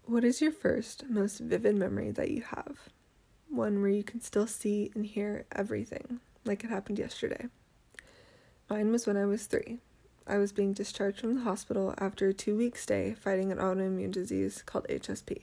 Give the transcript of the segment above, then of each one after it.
What is your first, most vivid memory that you have? One where you can still see and hear everything, like it happened yesterday. Mine was when I was 3. I was being discharged from the hospital after a 2-week stay fighting an autoimmune disease called HSP.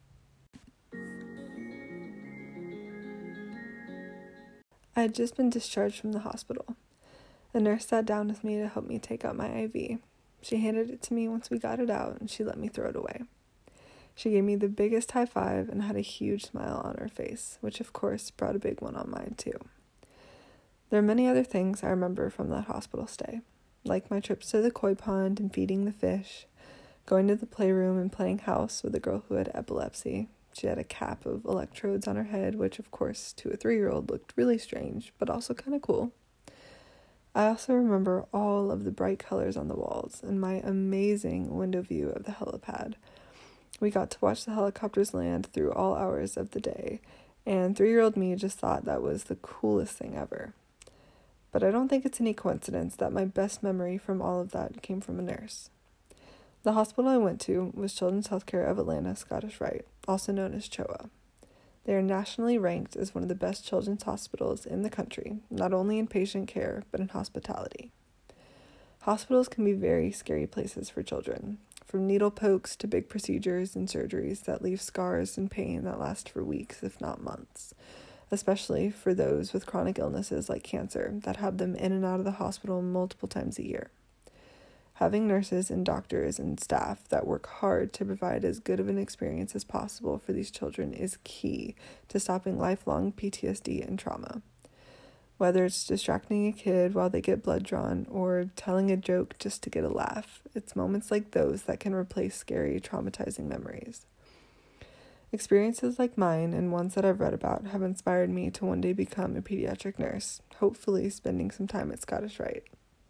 I had just been discharged from the hospital. The nurse sat down with me to help me take out my IV. She handed it to me once we got it out, and she let me throw it away. She gave me the biggest high five and had a huge smile on her face, which of course brought a big one on mine too. There are many other things I remember from that hospital stay, like my trips to the koi pond and feeding the fish, going to the playroom and playing house with a girl who had epilepsy. She had a cap of electrodes on her head, which of course to a 3-year-old looked really strange, but also kind of cool. I also remember all of the bright colors on the walls and my amazing window view of the helipad. We got to watch the helicopters land through all hours of the day, and 3-year-old me just thought that was the coolest thing ever. But I don't think it's any coincidence that my best memory from all of that came from a nurse. The hospital I went to was Children's Healthcare of Atlanta Scottish Rite, also known as CHOA. They are nationally ranked as one of the best children's hospitals in the country, not only in patient care, but in hospitality. Hospitals can be very scary places for children, from needle pokes to big procedures and surgeries that leave scars and pain that last for weeks, if not months, especially for those with chronic illnesses like cancer that have them in and out of the hospital multiple times a year. Having nurses and doctors and staff that work hard to provide as good of an experience as possible for these children is key to stopping lifelong PTSD and trauma. Whether it's distracting a kid while they get blood drawn or telling a joke just to get a laugh, it's moments like those that can replace scary, traumatizing memories. Experiences like mine and ones that I've read about have inspired me to one day become a pediatric nurse, hopefully spending some time at Scottish Rite.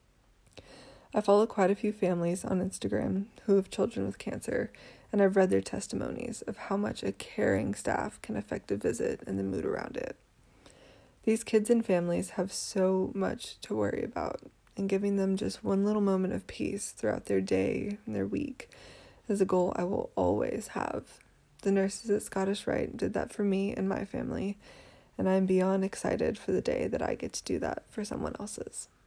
I follow quite a few families on Instagram who have children with cancer, and I've read their testimonies of how much a caring staff can affect a visit and the mood around it. These kids and families have so much to worry about, and giving them just one little moment of peace throughout their day and their week is a goal I will always have. The nurses at Scottish Rite did that for me and my family, and I'm beyond excited for the day that I get to do that for someone else's.